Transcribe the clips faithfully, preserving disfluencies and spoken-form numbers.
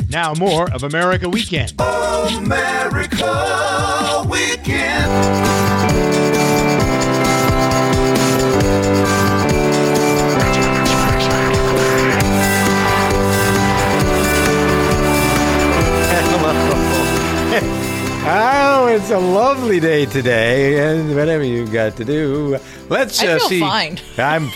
Now more of America Weekend. America Weekend. Oh, it's a lovely day today, and whatever you've got to do, let's uh, I feel see. fine. I'm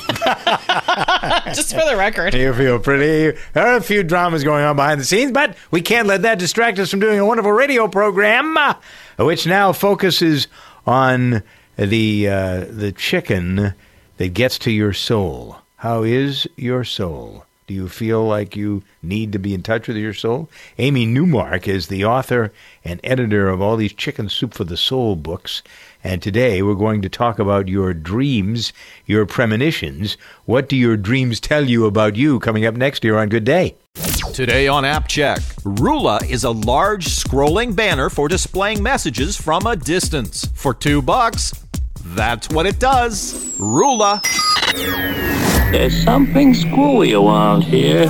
Just for the record. You feel pretty. There are a few dramas going on behind the scenes, but we can't let that distract us from doing a wonderful radio program, uh, which now focuses on the uh, the chicken that gets to your soul. How is your soul? Do you feel like you need to be in touch with your soul? Amy Newmark is the author and editor of all these Chicken Soup for the Soul books. And today we're going to talk about your dreams, your premonitions. What do your dreams tell you about you? Coming up next year on Good Day. Today on App Check, Rula is a large scrolling banner for displaying messages from a distance. For two bucks, that's what it does. Rula. There's something screwy around here.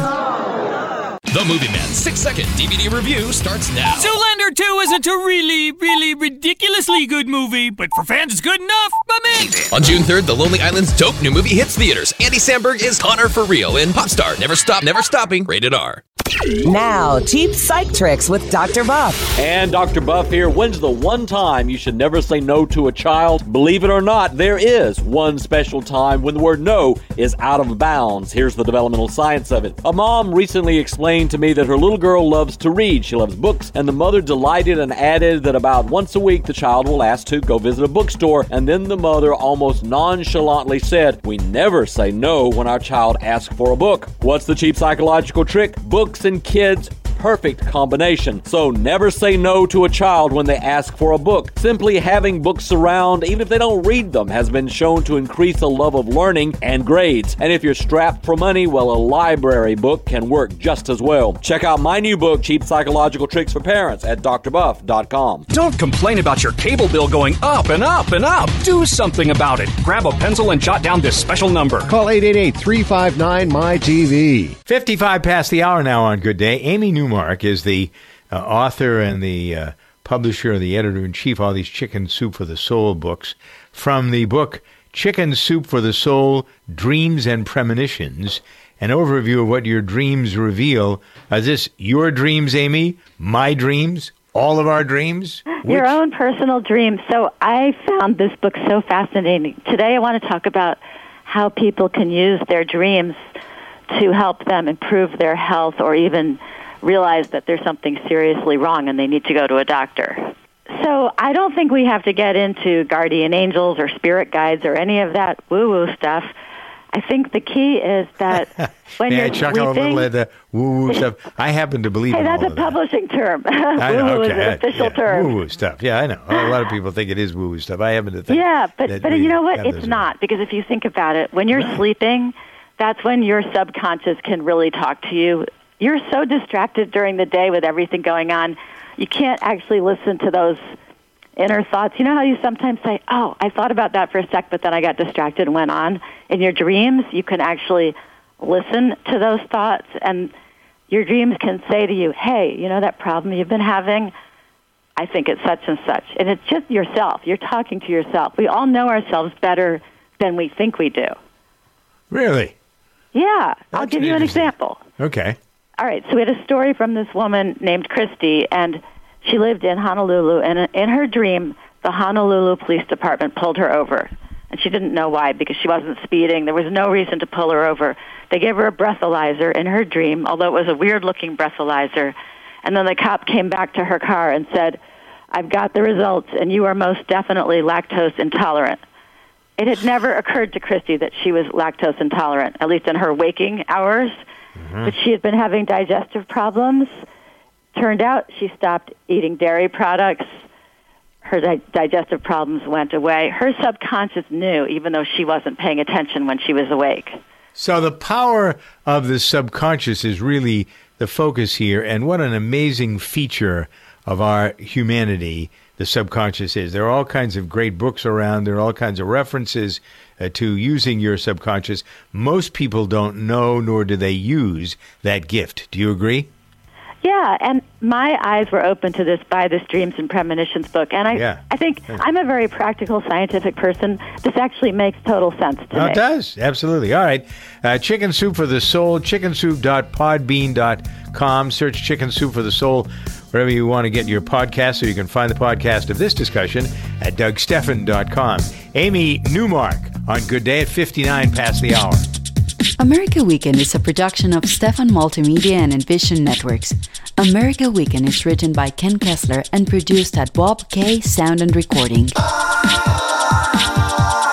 The Movie Man six-second D V D review starts now. Zoolander two isn't a really, really ridiculously good movie, but for fans it's good enough. Amazing! On June third, The Lonely Island's dope new movie hits theaters. Andy Samberg is Connor for real in Popstar. Never Stop, Never Stopping, rated R. Now, cheap psych tricks with Doctor Buff. And Doctor Buff here. When's the one time you should never say no to a child? Believe it or not, there is one special time when the word no is out of bounds. Here's the developmental science of it. A mom recently explained to me that her little girl loves to read. She loves books, and the mother delighted and added that about once a week the child will ask to go visit a bookstore, and then the mother almost nonchalantly said, "We never say no when our child asks for a book." What's the cheap psychological trick? Books and kids, perfect combination. So never say no to a child when they ask for a book. Simply having books around, even if they don't read them, has been shown to increase a love of learning and grades. And if you're strapped for money, well, a library book can work just as well. Check out my new book, Cheap Psychological Tricks for Parents, at d r buff dot com. Don't complain about your cable bill going up and up and up. Do something about it. Grab a pencil and jot down this special number. Call eight eight eight, three five nine, M Y T V. fifty-five past the hour now on Good Day. Amy Newmark is the uh, author and the uh, publisher, the editor-in-chief of all these Chicken Soup for the Soul books. From the book Chicken Soup for the Soul, Dreams and Premonitions, an overview of what your dreams reveal. Is this your dreams, Amy? My dreams? All of our dreams? Your own personal dreams. So I found this book so fascinating. Today I want to talk about how people can use their dreams to help them improve their health or even realize that there's something seriously wrong and they need to go to a doctor. So I don't think we have to get into guardian angels or spirit guides or any of that woo-woo stuff. I think the key is that when May you're I chuckle sleeping, a little at the woo-woo stuff? I happen to believe hey, in that's all a of that. publishing term. I know, Woo-woo okay. is an official yeah, term. Woo-woo stuff. Yeah, I know. A lot of people think it is woo-woo stuff. I happen to think Yeah, but that but we you know what? have It's those- not, because if you think about it, when you're Right. sleeping, that's when your subconscious can really talk to you. You're so distracted during the day with everything going on, you can't actually listen to those inner thoughts. You know how you sometimes say, oh, I thought about that for a sec, but then I got distracted and went on? In your dreams, you can actually listen to those thoughts, and your dreams can say to you, hey, you know that problem you've been having? I think it's such and such. And it's just yourself. You're talking to yourself. We all know ourselves better than we think we do. Really? Yeah. I'll That's give you an interesting. example. Okay. All right, so we had a story from this woman named Christy, and she lived in Honolulu, and in her dream, the Honolulu Police Department pulled her over. And she didn't know why, because she wasn't speeding. There was no reason to pull her over. They gave her a breathalyzer in her dream, although it was a weird-looking breathalyzer. And then the cop came back to her car and said, I've got the results, and you are most definitely lactose intolerant. It had never occurred to Christy that she was lactose intolerant, at least in her waking hours. Mm-hmm. But she had been having digestive problems. Turned out she stopped eating dairy products. Her di- digestive problems went away. Her subconscious knew, even though she wasn't paying attention when she was awake. So the power of the subconscious is really the focus here, and what an amazing feature of our humanity the subconscious is. There are all kinds of great books around. There are all kinds of references uh, to using your subconscious. Most people don't know, nor do they use that gift. Do you agree? Yeah, and my eyes were open to this by this Dreams and Premonitions book. And I Yeah. I think I'm a very practical, scientific person. This actually makes total sense to Oh, me. it does. Absolutely. All right. Uh, Chicken Soup for the Soul, chicken soup dot podbean dot com. Search Chicken Soup for the Soul wherever you want to get your podcast, so you can find the podcast of this discussion at doug steffen dot com. Amy Newmark on Good Day at fifty-nine past the hour. America Weekend is a production of Stefan Multimedia and Envision Networks. America Weekend is written by Ken Kessler and produced at Bob K Sound and Recording.